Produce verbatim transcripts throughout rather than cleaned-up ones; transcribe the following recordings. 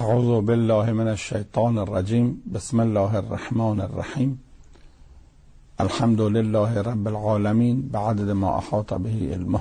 اعوذ بالله من الشیطان الرجیم. بسم الله الرحمن الرحیم. الحمد لله رب العالمین بعدد ما احاط به علمه.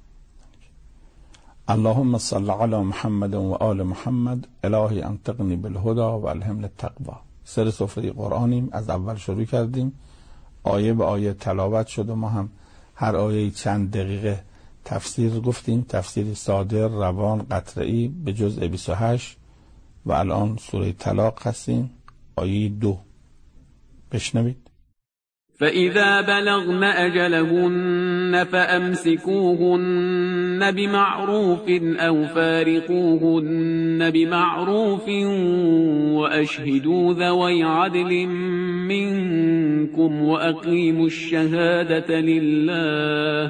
اللهم صل علی محمد و آل محمد. الهی انطقنی بالهدى و الهمنی التقوی. سر سفره قرآنیم، از اول شروع کردیم، آیه به آیه تلاوت شد و ما هم هر آیه چند دقیقه تفسیر گفتیم، تفسیر صادر، روان، قطره‌ای به جزء بیست و هشت و الان سوره طلاق هستیم، آیه دو. بشنوید. فَإِذَا بَلَغْنَ أَجَلَهُنَّ فَأَمْسِكُوهُنَّ بِمَعْرُوفٍ أَوْ فَارِقُوهُنَّ بِمَعْرُوفٍ وَأَشْهِدُوا ذَوَيْ عَدْلٍ مِّنكُمْ وَأَقِيمُوا الشَّهَادَةَ لِلَّهِ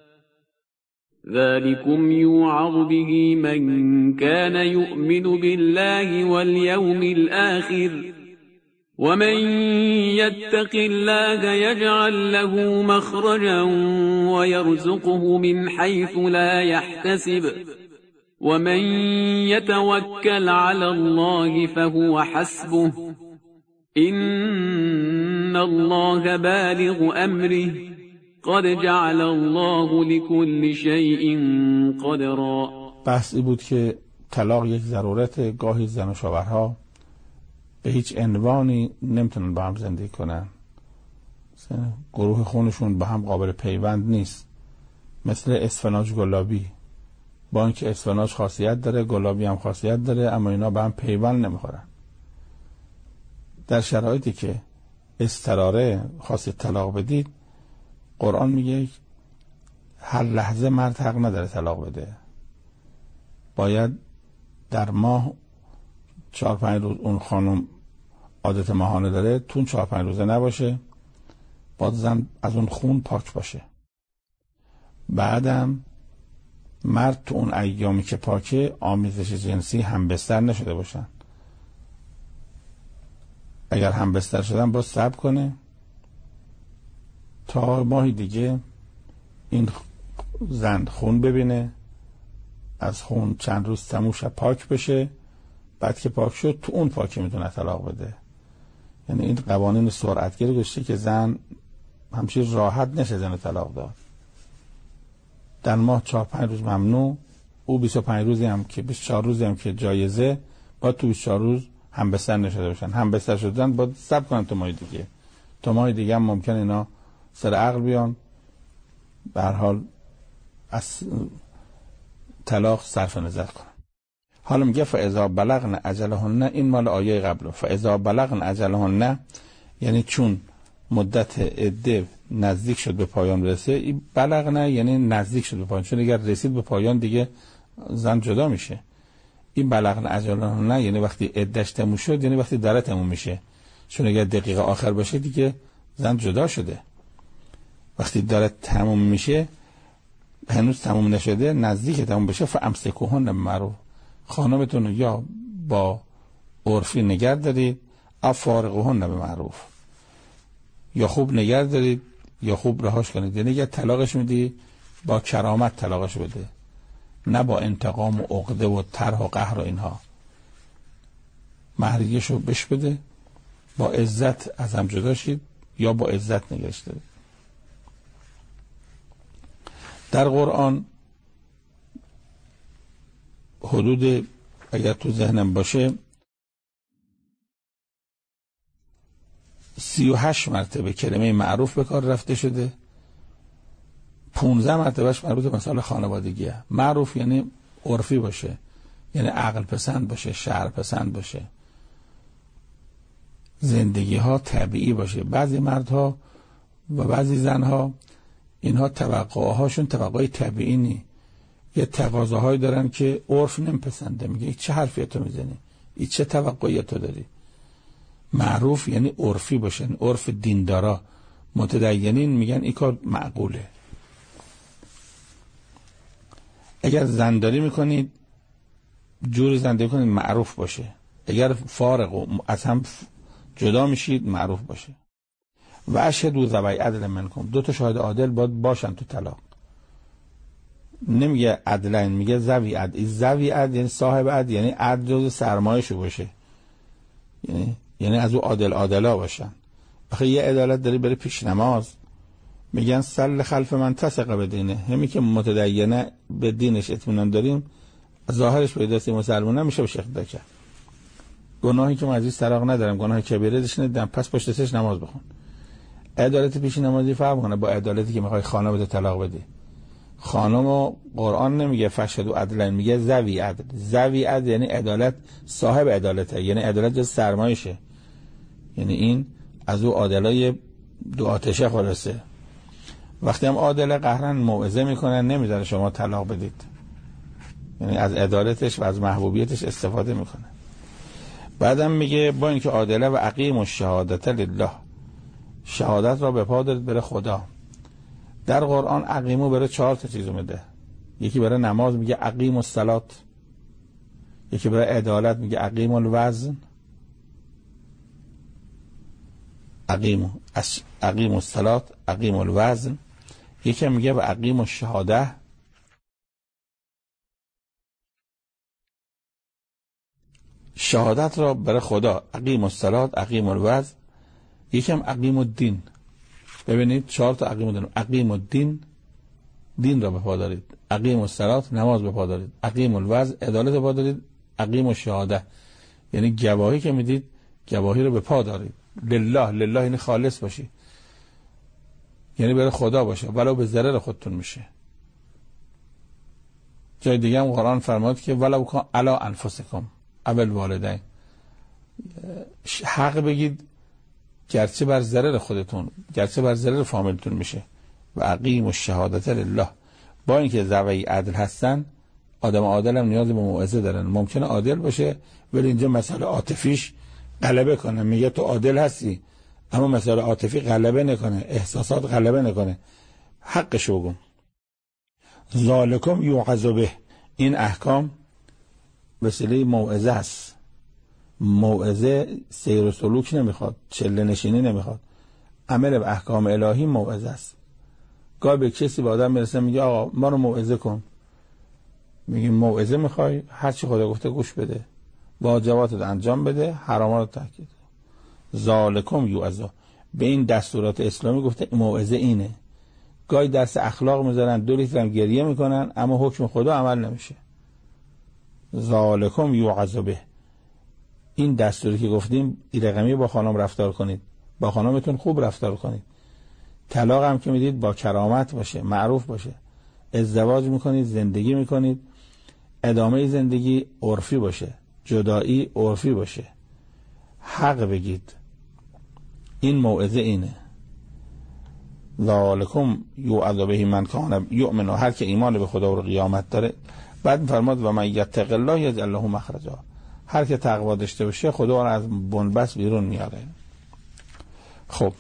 ذَلِكُمْ يُوعَظُ بِهِ مَنْ كَانَ يُؤْمِنُ بِاللَّهِ وَالْيَوْمِ الْآخِرِ وَمَنْ يَتَّقِ اللَّهَ يَجْعَلْ لَهُ مَخْرَجًا وَيَرْزُقْهُ مِنْ حَيْثُ لَا يَحْتَسِبُ وَمَنْ يَتَوَكَّلْ عَلَى اللَّهِ فَهُوَ حَسْبُهُ إِنَّ اللَّهَ بَالِغُ أَمْرِهِ قد جعل الله لكل شيء قدرا. بحثی بود که طلاق یک ضرورت. گاهی زن و شوهرها به هیچ عنوانی نمیتونن با هم زندگی کنن، گروه خونشون با هم قابل پیوند نیست، مثل اسفناج گلابی. با اینکه اسفناج خاصیت داره، گلابی هم خاصیت داره، اما اینا با هم پیوند نمیخورن. در شرایطی که اضطراره خواستید طلاق بدید، قرآن میگه هر لحظه مرد حق نداره طلاق بده. باید در ماه چهار پنج روز اون خانم عادت ماهانه داره، تون چهار پنج روزه نباشه، باید زن از اون خون پاک باشه. بعدم مرد تو اون ایامی که پاکه آمیزش جنسی هم بستر نشده باشن. اگر هم بستر شدن باید صبر کنه تا ماهی دیگه این زن خون ببینه، از خون چند روز تموش پاک بشه، بعد که پاک شد تو اون پاکی میتونه طلاق بده. یعنی این قوانین سرعتگیری گذاشته که زن همچین راحت نشه زن طلاق داد. در ماه چهار پنج روز ممنوع، او بیست و پنج روزی هم که بیست و چهار روزی هم که جایزه، باید تو بیست و چهار روز هم بستر نشده باشن. هم بستر شدن باید صبر کنن تا ماه دیگه. تا ماه دیگه هم ممکن اینا سر عقل بیان، به هر حال از طلاق صرف نظر کنن. حالا میگه فاذا بلغن اجلهن، این مال آیه قبله. فاذا بلغن اجلهن یعنی چون مدت عده نزدیک شد به پایان برسه. این بلغن یعنی نزدیک شد به پایان، چون اگر رسید به پایان دیگه زن جدا میشه. این بلغن اجلهن یعنی وقتی عدهش تموم شد، یعنی وقتی داره تموم میشه، چون اگر دقیقه آخر باشه دیگه زن جدا شده. وقتی داره تموم میشه، هنوز تموم نشده، نزدیک تموم بشه، فامسکوهن بمعروف، خانمتون یا با عرفی نگه دارید، او فارقوهن بمعروف، یا خوب نگه دارید یا خوب رهاش کنید. یعنی اگه طلاقش میدی با کرامت طلاقش بده، نه با انتقام و عقده و طرح و قهر و اینها. مهریه‌شو بش بده، با عزت از هم جدا شید یا با عزت نگهش دارید. در قرآن حدود، اگر تو ذهنم باشه، سی و هشت مرتبه کلمه معروف به کار رفته شده. پونزده مرتبهش مربوط به مسائل خانوادگیه. معروف یعنی عرفی باشه، یعنی عقل پسند باشه، شرع پسند باشه، زندگی ها طبیعی باشه. بعضی مردها و بعضی زنها اینها توقعهاشون توقع طبیعی نی، یه تقاضاهایی دارن که عرف نمیپسنده. میگه چه حرفی تو میزنی، این چه توقعی تو داری. معروف یعنی عرفی باشن، عرف دیندارا متدینین میگن این کار معقوله. اگر زنداری میکنید، جوری زندگی کنید معروف باشه. اگر فارغ و از هم جدا میشید، معروف باشه. و اشهدوا ذوی عدل منکم، دو تا شاهد عادل باید باشن تو طلاق. نمیگه عدلین، میگه ذوی عدل. ذوی عدل یعنی صاحب عدل، یعنی عدل جز سرمایه‌شو باشه، یعنی یعنی از او عادل عادلا باشن. آخه یه عدالت داری بره پیش نماز، میگن سل خلف من تسق به دینه، همین که متدینه به دینش اطمینان داریم، ظاهرش پیداست مسلمان نمیشه بشه اقتدا کرد. گناهی که من از طلاق ندارم، گناه کبیره داشت ندارم، پس پشت سرش نماز بخون. عدالت پیش نمازی فرق کنه با عدالتی که میخوای خانم بده طلاق بده. خانم و قرآن نمیگه فشهدوا عدلین، میگه ذوی عدل. ذوی عدل یعنی عدالت، صاحب عدالته، یعنی عدالت جز سرمایشه، یعنی این از او عادلای دو آتشه خلاصه. وقتی هم عادله قهرن موعظه میکنن، نمیذاره شما طلاق بدید، یعنی از عدالتش و از محبوبیتش استفاده میکنه. بعدم میگه با اینکه عادله و اقیم الشهادت لله، شهادت را به پا دارید بره خدا. در قرآن اقیمو بره چهار تا چیز اومده. یکی بره نماز میگه اقیم الصلات، یکی بره عدالت میگه اقیم الوزن، اقیم اقیم الصلات اقیم الوزن، یکی میگه و اقیم الشهاده، شهادت را بره خدا، اقیم الصلات اقیم الوزن، یکی هم اقیم الدین. ببینید چهار تا اقیم الدین. اقیم الدین، دین را به پا دارید. اقیم الصلات، نماز به پا دارید. اقیم الوزن، عدالت به پا دارید. اقیم الشهاده، یعنی گواهی که میدید گواهی رو به پا دارید. لله، لله یعنی خالص باشی، یعنی برای خدا باشه، ولو به ضرر خودتون میشه. جای دیگه هم قرآن فرمود که ولو کان علی انفسکم اول والدین، حق بگید گرچه بر ضرر خودتون، گرچه بر ضرر فامیلتون میشه. و اقیم الشهادت لله، با اینکه ذوی عدل هستن، آدم عادل هم نیاز به موعظه دارن. ممکنه عادل باشه ولی اینجا مسئله عاطفیش غلبه کنه، میگه تو عادل هستی اما مسئله عاطفی غلبه نکنه، احساسات غلبه نکنه، حقشو بگو. ذالکم یوعظ به، این احکام وسیله موعظه است. موعظه سیر و سلوک نمیخواد، چله نشینی نمیخواد، عمل به احکام الهی موعظه است. گاه به کسی به آدم میرسه میگه آقا ما رو موعظه کن، میگیم موعظه میخوای، هر چی خدا گفته گوش بده، واجبات رو انجام بده، حرامات رو ترک. ذالکم یوعظ به، این دستورات اسلامی گفته موعظه اینه. گاهی درس اخلاق میذارن، دو لیتر هم گریه میکنن اما حکم خدا عمل نمیشه. ذالکم یوعظ به، این دستوری که گفتیم این رقمی با خانم رفتار کنید، با خانمتون خوب رفتار کنید. طلاق هم که میدید با کرامت باشه، معروف باشه. ازدواج میکنید، زندگی میکنید، ادامه زندگی عرفی باشه، جدایی عرفی باشه، حق بگید. این موعظه اینه. ذالکم یوعظ به من کان یؤمن، هر که ایمان به خدا و قیامت داره. بعد فرمود و من یتق الله یجعل له مخرجا، هر که تقوا داشته باشه خدا رو از بنبست بیرون میاره. خب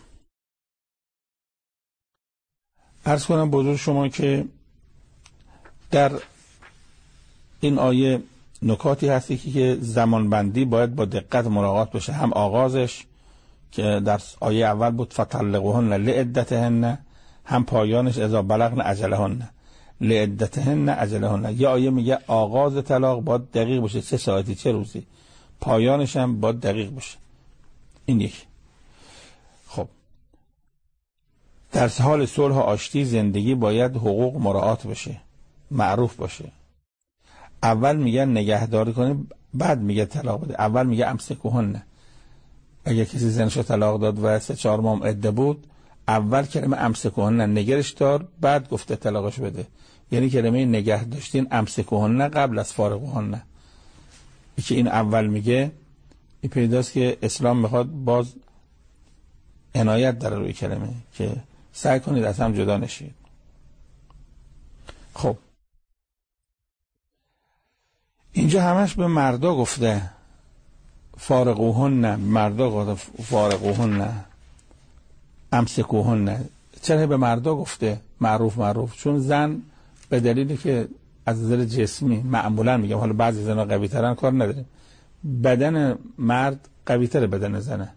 عرض کنم بزرگ شما که در این آیه نکاتی هستی که زمان بندی باید با دقت مراعات بشه. هم آغازش که در آیه اول بود فطلقوهن لعدتهن، هم پایانش اذا بلغن اجلهن لعدتهن اجلهن. یا آیه میگه آغاز طلاق باید دقیق باشه، چه ساعتی چه روزی، پایانش هم باید دقیق باشه. این یک. خب در حال صلح و آشتی زندگی باید حقوق مراعات بشه، معروف باشه. اول میگه نگهداری کنید، بعد میگه طلاق بده. اول میگه امسکوهن، اگه کسی زنشو طلاق داد و سه چهار ماه عده بود، اول کلمه امسکوهن نگرش دار، بعد گفته طلاقش بده. یعنی کلمه نگه داشتین امسکوهن قبل از فارقوهن. که این اول میگه، این پیداست که اسلام میخواد باز عنایت داره روی کلمه که سعی کنید از هم جدا نشید. خب اینجا همش به مردا گفته فارقوهن، مردا گفته فارقوهن امسکوهن. چرا به مردا گفته معروف معروف؟ چون زن به دلیلی که از نظر جسمی معمولا میگم، حالا بعضی زنها قوی ترن کار نداریم، بدن مرد قوی تره بدن زنه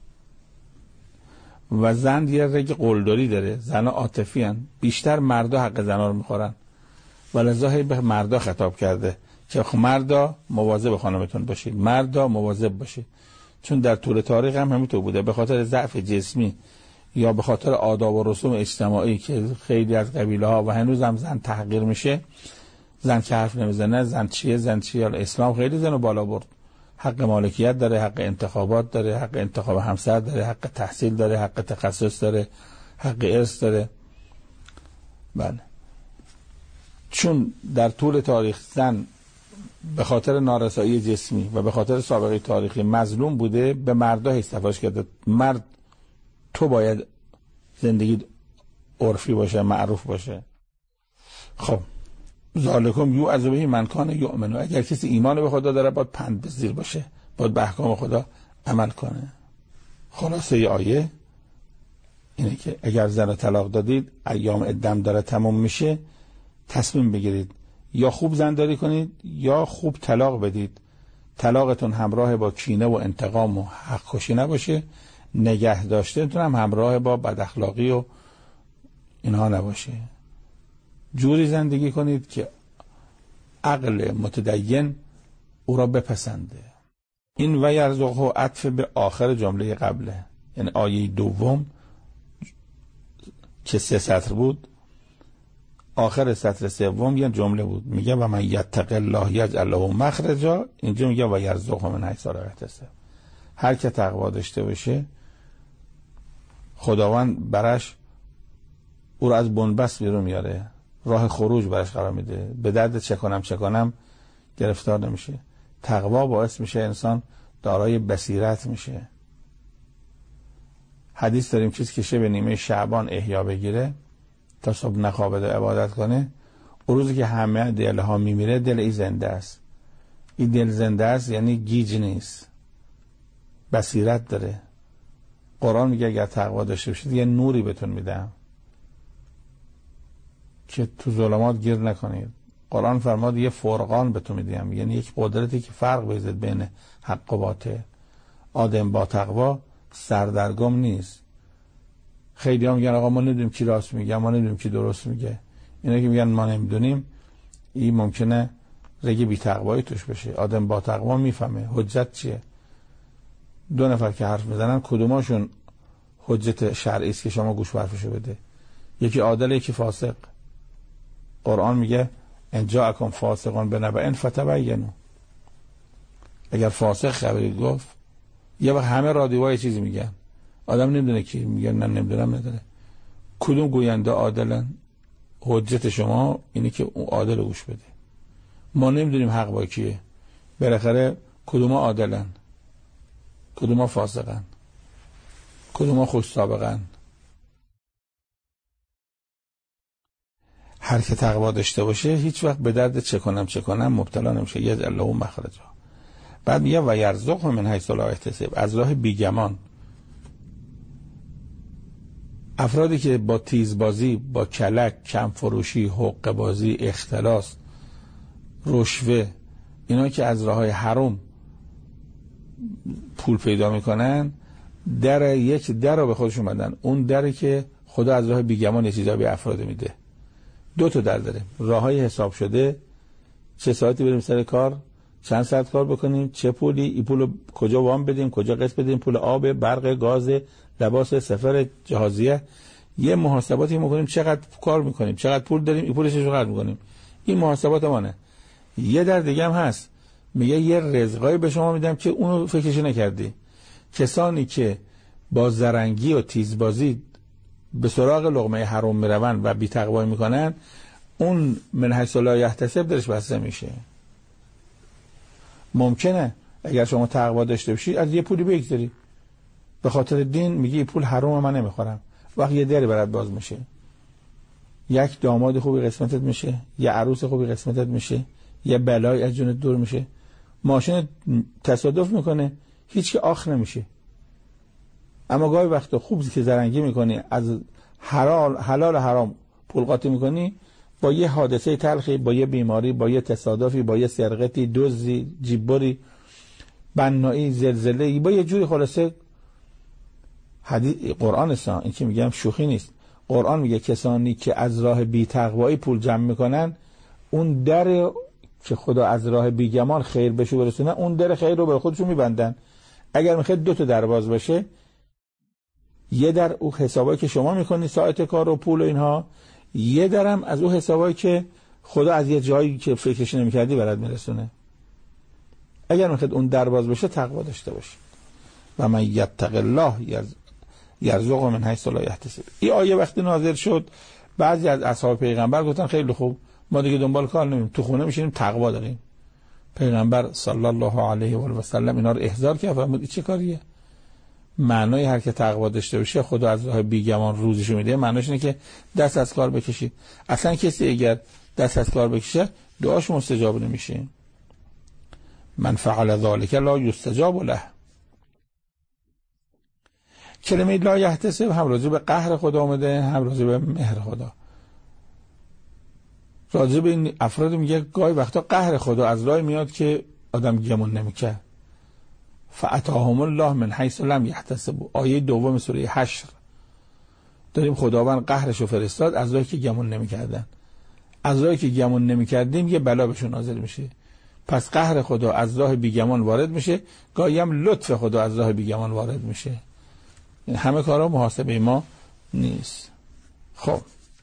و زن یه رگ قلدری داره، زنها عاطفی هن، بیشتر مردا حق زنها رو میخورن. ولذا به مردا خطاب کرده که مردا مواظب خانمتون باشید، مردا مواظب باشید. چون در طول تاریخ هم همینطور بوده، به خاطر ضعف جسمی یا به خاطر آداب و رسوم اجتماعی که خیلی از قبیله ها و هنوز هم زن تحقیر میشه، زن که حرف نمیزنه، زن چیه زن چیه. اسلام خیلی زن رو بالا برد، حق مالکیت داره، حق انتخابات داره، حق انتخاب همسر داره، حق تحصیل داره، حق تخصص داره، حق ارث داره. بله، چون در طول تاریخ زن به خاطر نارسایی جسمی و به خاطر سابقه تاریخی مظلوم بوده، به مردا استفاده کرده. مرد تو باید زندگی عرفی باشه، معروف باشه. خب ذالکم یوعظ به من کان یؤمن، اگر کسی ایمان به خدا داره باید پند پذیر باشه، باید به احکام خدا عمل کنه. خلاصه ای آیه اینه که اگر زن طلاق دادید، ایام عدم داره تمام میشه، تصمیم بگیرید یا خوب زنداری کنید یا خوب طلاق بدید. طلاقتون همراه با کینه و انتقام و حق کشی نباشه، نگه داشتهتون هم همراه با بد اخلاقی و اینها نباشه. جوری زندگی کنید که عقل متدین او را بپسنده. این و یرزقه عطف به آخر جمله قبله، یعنی آیه دوم که سه سطر بود، آخر سطر سوم یه جمله بود، میگه و من یتق الله یجعل له مخرجا. اینجا میگه و یرزقه من حیث لا یحتسب. هر که تقوا داشته باشه خداوند برش او را از بنبست بیرون میاره، راه خروج برش قرار میده، به درد چه کنم چه کنم گرفتار نمیشه. تقوا باعث میشه انسان دارای بصیرت میشه. حدیث داریم کسی که شب نیمه شعبان احیا بگیره تا صبح نخوابه عبادت کنه، اون روزی که همه دلها میمیره دل ای زنده است. این دل زنده است یعنی گیج نیست، بصیرت داره. قرآن میگه اگر تقوا داشته باشید یه نوری بهتون میدم که تو ظلمات گیر نکنید. قرآن فرماد یه فرقان بهتون میدم، یعنی یک قدرتی که فرق بذارد بین حق و باطل. آدم با تقوا سردرگم نیست. خیلی هم میگن آقا ما نمیدونیم کی راست میگه، ما نمیدونیم کی درست میگه. اینا که میگن ما نمیدونیم، این ممکنه رگ بی تقوایی توش بشه. آدم با تقوا میفهمه حجت چیه. دو نفر که حرف میزنن کدوماشون حجت شرعی است که شما گوش به حرفشو بده؟ یکی عادل یکی فاسق. قرآن میگه ان جاءکم فاسقون بنبأ فتبینوا. اگر فاسق خبری گفت، یه وقت همه رادیوها یه چیزی میگن، آدم نمیدونه کی میگه، نه نمیدونم نداره. کدوم گوینده عادلن؟ حجت شما اینه که اون عادل گوش بده. ما نمیدونیم حق با کیه. بالاخره کدوم عادلن، کدوم فاسقن، کدوم خوش سابقن. هر که تقوا داشته باشه هیچ وقت به درد چه کنم چه کنم مبتلا نمیشه. یجعل له مخرجا. بعد میگه و یرزقه من حیث لا یحتسب، از راه بیگمان. افرادی که با تیزبازی، با کلک، کم فروشی، حقه بازی، اختلاس، رشوه، اینا که از راههای حرام پول پیدا میکنن، در یک در رو به خودشون بدن. اون دری که خدا از راه بیگمان یه چیزا به افراد میده. دو تا در داره، راههای حساب شده، چه ساعتی بریم سر کار، چند ساعت کار بکنیم، چه پولی، این پولو کجا وام بدیم، کجا قسط بدیم، پول آب، برق، گاز، لباس، سفر، جهازیه. یه محاسباتی میکنیم، چقدر کار میکنیم، چقدر پول داریم، این پولش چقدر میکنیم. این محاسبات مانه. یه در دیگه هم هست، میگه یه رزقایی به شما میدم که اونو فکرش نکردی. کسانی که با زرنگی و تیزبازی به سراغ لقمه حرام میرون و بی‌تقوایی میکنن، اون من حیث لا یحتسب درش بسته میشه. ممکنه اگر شما تقوا داشته باشی از یه پولی بگذاری، به خاطر دین میگی پول حرام من نمیخورم، وقت یه دری برات باز میشه، یک داماد خوبی قسمتت میشه، یه عروس خوبی قسمتت میشه، یه بلای از جونت دور میشه. ماشین تصادف میکنه، هیچ که آخ نمیشه. اما گاهی وقتا خوب که زرنگی میکنی، از حلال حلال حرام پول قاطی میکنی، با یه حادثه تلخی، با یه بیماری، با یه تصادفی، با یه سرقتی، دزدی، جیببری، بنایی، زلزله، با یه جوری خلاصه. حدیث قرآن است، این که میگم شوخی نیست. قرآن میگه کسانی که از راه بی تقوایی پول جمع میکنن، اون در که خدا از راه بیگمان خیر بشه برسونه، اون در خیر رو به خودشون میبندن. اگر میخواد دو تا در باز باشه، یه در او حسابایی که شما میکنی ساعت کار و پول و اینها، یه درم از او حسابایی که خدا از یه جایی که فکرش نمیکردی برات میرسونه. اگر میخواد اون در باز بشه، تقوا داشته باشه. و من یتق الله یرزقه من حیث لا یحتسب. این آیه وقتی نازل شد، بعضی از اصحاب پیغمبر گفتن خیلی خوب، ما دیگه دنبال کار نمی‌کنیم، تو خونه میشینیم تقوا داریم. پیغمبر صلی الله علیه و آله و سلم اینا رو احضار کرد، فرمود این چه کاریه؟ معنای هر که تقوا داشته باشه خدا از راه بیگمان روزیشو میده. معناش اینه که دست از کار بکشید. اصلا کسی اگر دست از کار بکشه، دعاش مستجاب نمیشه. من فعل ذلک لا یستجاب له. کلمه لا یحتسب هم راجع به قهر خدا اومده، هم راجع به مهر خدا. راجع به این افراد میگه گاهی وقتا قهر خدا از راه میاد که آدم گمون نمیکنه. فاتاهم الله من حیث لم یحتسبوا. آیه دوم سوره حشر داریم خداوند قهرشو فرستاد از راهی که گمون نمیکردن. از راهی که گمون نمیکردیم یه بلا بهشون نازل میشه. پس قهر خدا از راه بیگمان وارد میشه، گاهی هم لطف خدا از راه بیگمان وارد میشه. همه کارا محاسبه ما نیست. خب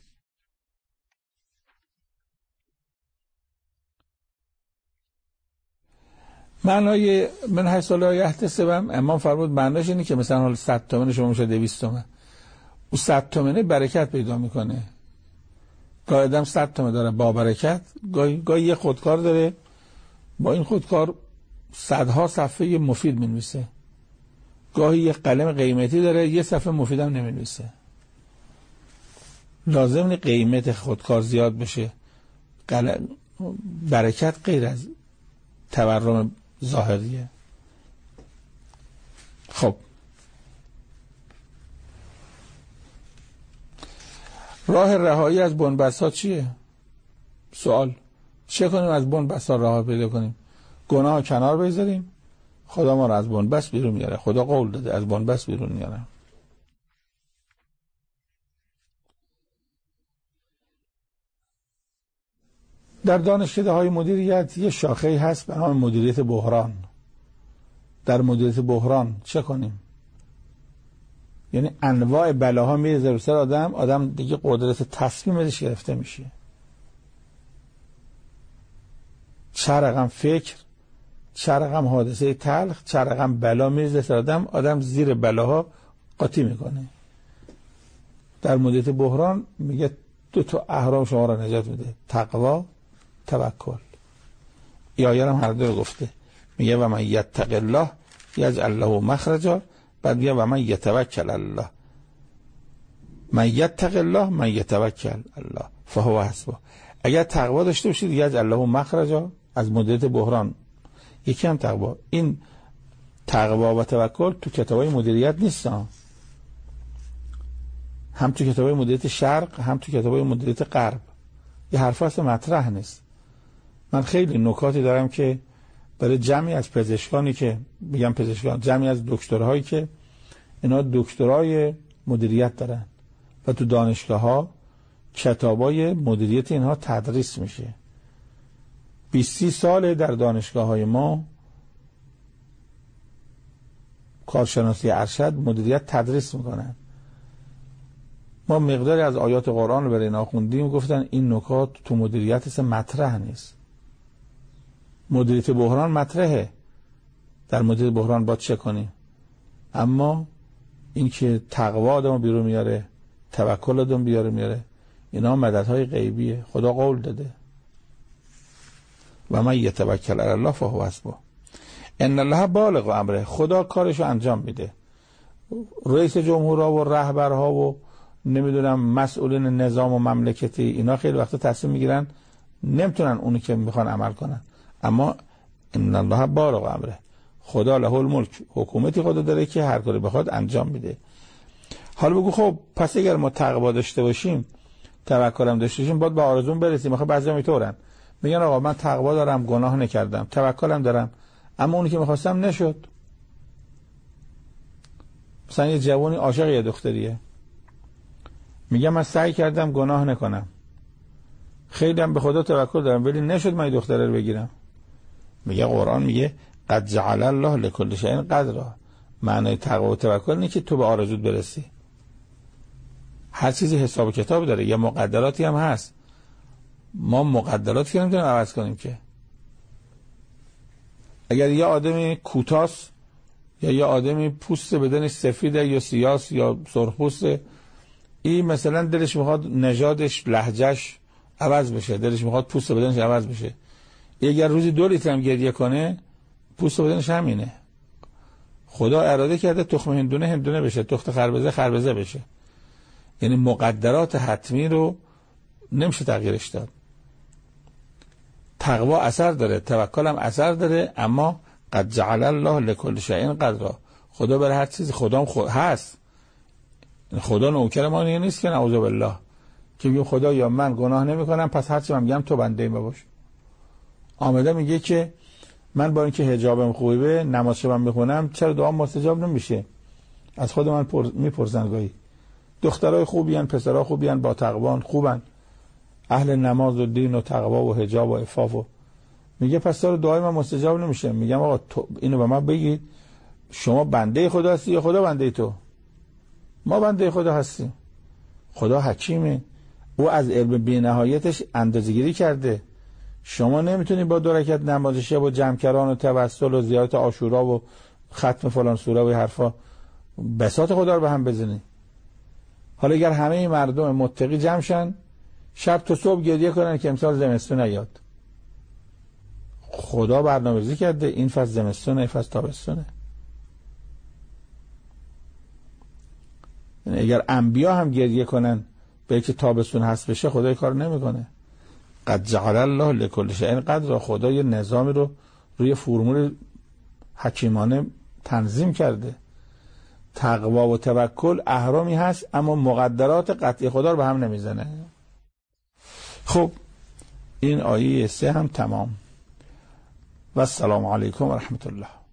معنای من حیث لا یحتسبم، امام فرمود معناش اینه که مثلا حالا صد تومن شما میشه دویست تومن، اون صد تومنه برکت پیدا میکنه. گاهی آدم صد تومن داره با برکت، گاهی گاهی یه خودکار داره، با این خودکار صدها صفحه مفید می‌نویسه. گاهی یه قلم قیمتی داره، یه صفحه مفیدم نمی‌نویسه. لازم نیست قیمت خودکار زیاد بشه. قلم برکت غیر از تورم ظاهریه. خب راه رهایی از بنبست‌ها چیه؟ سوال. چه کنیم از بنبست‌ها راه پیدا کنیم؟ گناه کنار بذاریم، خدا ما رو از بنبست بیرون میاره. خدا قول داده از بنبست بیرون میاره. در دانشکده های مدیریت یه شاخه‌ای هست به نام مدیریت بحران. در مدیریت بحران چه کنیم؟ یعنی انواع بلاها میریزه رو سر آدم، آدم دیگه قدرت تصمیم ازش گرفته میشه. چه رقم فکر، چه رقم حادثه تلخ، چه رقم بلا میریزه سر آدم، آدم زیر بلاها قاطی میکنه. در مدیریت بحران میگه دو تا اهرام شما را نجات میده، تقوا، توکل. این آیه هم هر دو گفته. میگه و من یتق الله یجعل له مخرجا، بعد میگه و من یتوکل الله. من یتق الله من یتوکل الله فهو حسبه. اگر تقوا داشته باشید یجعل له مخرجا، از مدیریت بحران یکی هم تقوا. این تقوا و توکل تو کتابای مدیریت نیستن، هم تو کتابای مدیریت شرق هم تو کتابای مدیریت غرب. یه حرف اصلا مطرح نیست. من خیلی نکاتی دارم که برای جمعی از پزشکانی که میگم پزشکان، جمعی از دکترهایی که اینا دکترای مدیریت دارن و تو دانشگاه ها کتابای مدیریت اینها تدریس میشه. بیست سال در دانشگاه های ما کارشناسی ارشد مدیریت تدریس میکنن. ما مقداری از آیات قرآن رو برای اینا خوندیم، گفتن این نکات تو مدیریت اصلا مطرح نیست. مدیریت بحران مطرحه، در مدیریت بحران باید چه کنیم، اما این که تقوا آدم بیرون میاره، توکل آدم بیاره میاره، اینا مددهای غیبیه. خدا قول داده و من یتوکل علی الله فهو حسبه. ان الله بالغ امره. خدا کارشو انجام میده. رئیس جمهورها و رهبرها و نمیدونم مسئولین نظام و مملکتی اینا خیلی وقتا تصمیم میگیرن نمیتونن اونی که میخوان عمل کنن، اما ان الله بالغ امره. خدا له الملک، حکومتی خدا داره که هر کاری بخواد انجام میده. حالا بگو خب پس اگر ما تقوا داشته باشیم، توکل هم داشته باشیم، باید به آرزوم برسیم. آخه بعضیا میتونن میگن آقا من تقوا دارم، گناه نکردم، توکلم دارم، اما اونی که میخواستم نشد. مثلا یه جوانی عاشق یه دختریه، میگم من سعی کردم گناه نکنم، خیلی هم به خدا توکل دارم ولی نشد من دختره رو بگیرم. میگه قرآن میگه قد جعل الله لكل شیء قدرا. معنای تقوا و توکل اینه که تو به آرزوت برسی. هر چیزی حساب و کتاب داره، یه مقدراتی هم هست. ما مقدراتی که نمیتونیم عوض کنیم که. اگر یه آدمی کوتاست یا یه آدمی پوست بدنش سفیده یا سیاس یا سرخپوسته، این مثلا دلش میخواد نژادش لهجهش عوض بشه، دلش میخواد پوست بدنش عوض بشه. اگر روزی دو لیتر هم گریه کنه پوست بدنش همینه. خدا اراده کرده تخم هندونه هندونه بشه، تخم خربزه خربزه بشه. یعنی مقدرات حتمی رو نمیشه تغییرش داد. تقوا اثر داره، توکل هم اثر داره، اما قد جعل الله لكل شیء قدرا. خدا برای هر چیزی خدا هم خود هست. خدا نوکر ما نیست که نعوذ بالله که میگه خدا یا من گناه نمی کنم پس هر چی من میگم تو بنده ما باش. آمده میگه که من با اینکه حجابم خوبه نماز شبم میخونم چرا دعا مستجاب نمیشه؟ از خود من پر... میپرسن گاهی. دخترای خوبی ان، پسرای خوبی ان، با تقوا خوبن، اهل نماز و دین و تقوا و حجاب و عفاف و میگه پس چرا دعای من مستجاب نمیشه؟ میگم آقا تو اینو به من بگید، شما بنده خدا هستی یا خدا بنده تو؟ ما بنده خدا هستیم. خدا حکیمه، او از علم بی‌نهایتش اندازه‌گیری کرده. شما نمیتونید با دو رکعت نماز شب و جمع‌کران و توسل و زیارت عاشورا و ختم فلان سوره و حرفا بساط خدا رو به هم بزنید. حالا اگر همه مردم متقی جمع شن شب تا صبح گریه کنن که امسال زمستون نیاد، خدا برنامه‌ریزی کرده این فصل زمستونه این فصل تابستونه. یعنی اگر انبیا هم گریه کنن به که تابستون هست بشه خدا کار نمیکنه. قد جعل الله لكل شیء قدرا. خدا یه نظامی رو روی فرمول حکیمانه تنظیم کرده. تقوا و توکل اهرامی هست اما مقدرات قطعی خدا رو به هم نمیزنه. خب این آیه سه هم تمام. و السلام علیکم و رحمت الله.